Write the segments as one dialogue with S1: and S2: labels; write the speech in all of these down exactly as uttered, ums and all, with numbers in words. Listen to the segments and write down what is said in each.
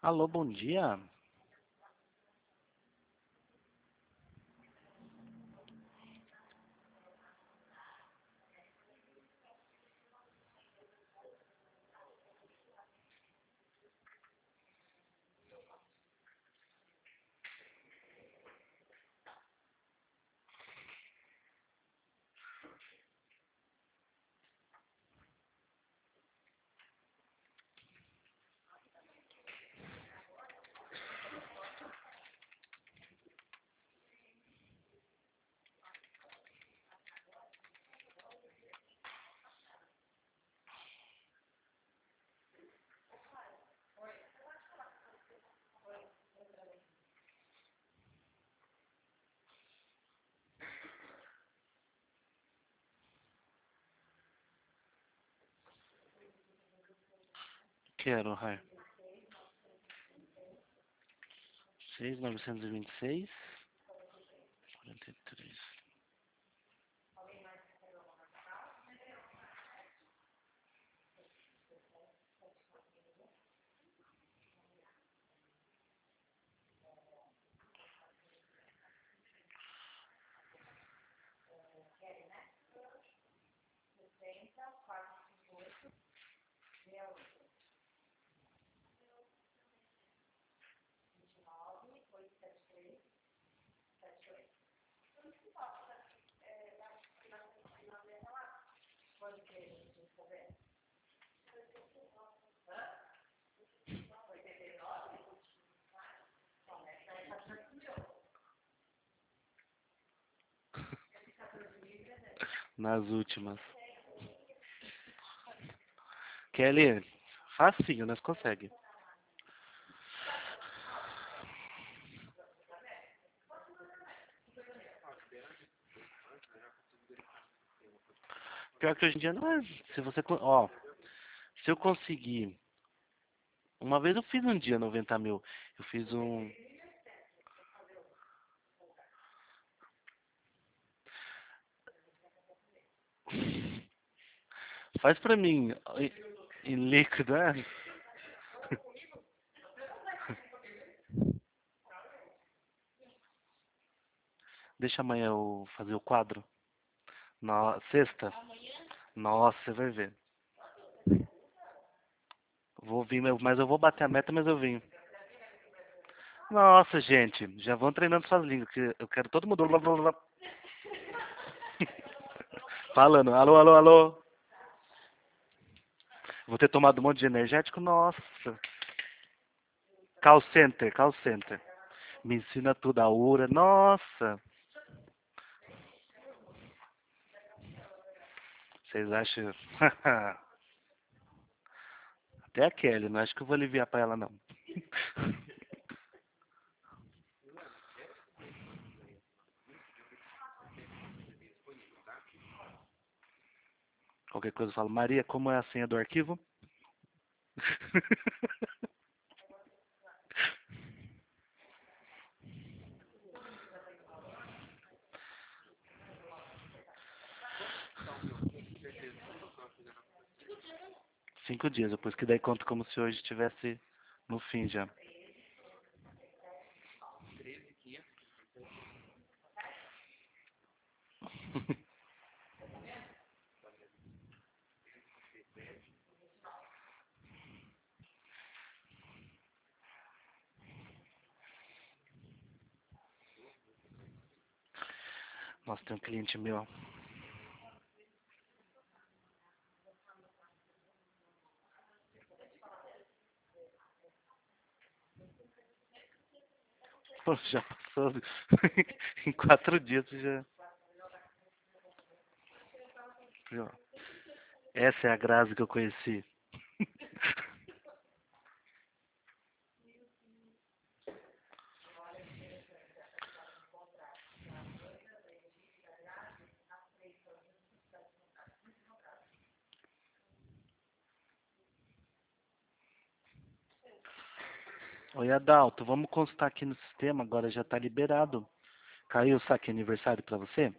S1: Alô, bom dia. Quero, Rai. Seis novecentos e vinte e seis. Quarenta e três. Nas últimas. Kelly, facinho, nós conseguimos. Pior que hoje em dia não é. Se você. con- Ó, se eu conseguir. Uma vez eu fiz um dia noventa mil. Eu fiz um. Faz pra mim. Em, em líquido, é? Deixa amanhã eu fazer o quadro. Na sexta? Nossa, você vai ver. Vou vir, mas eu vou bater a meta, mas eu vim. Nossa, gente, já vão treinando suas línguas, que eu quero todo mundo blá, blá, blá, falando, alô, alô, alô. Vou ter tomado um monte de energético, nossa. Call center, call center. Me ensina tudo, a Ura, nossa. Vocês acham? Até a Kelly, não acho que eu vou aliviar pra ela, não. Qualquer coisa eu falo, Maria, como é a senha do arquivo? Cinco dias, depois que daí conta como se hoje estivesse no fim já. Nossa, tem um cliente meu. Pô, já passou. Em quatro dias já. Essa é a Grazi que eu conheci. Oi, Adalto, vamos constar aqui no sistema, agora já tá liberado. Caiu o saque aniversário pra você?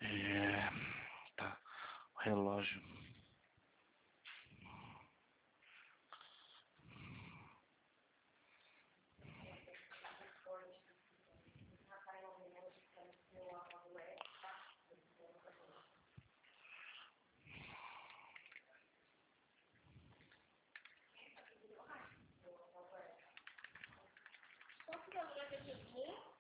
S1: É, tá. O relógio.
S2: Posso dar uma olhada aqui?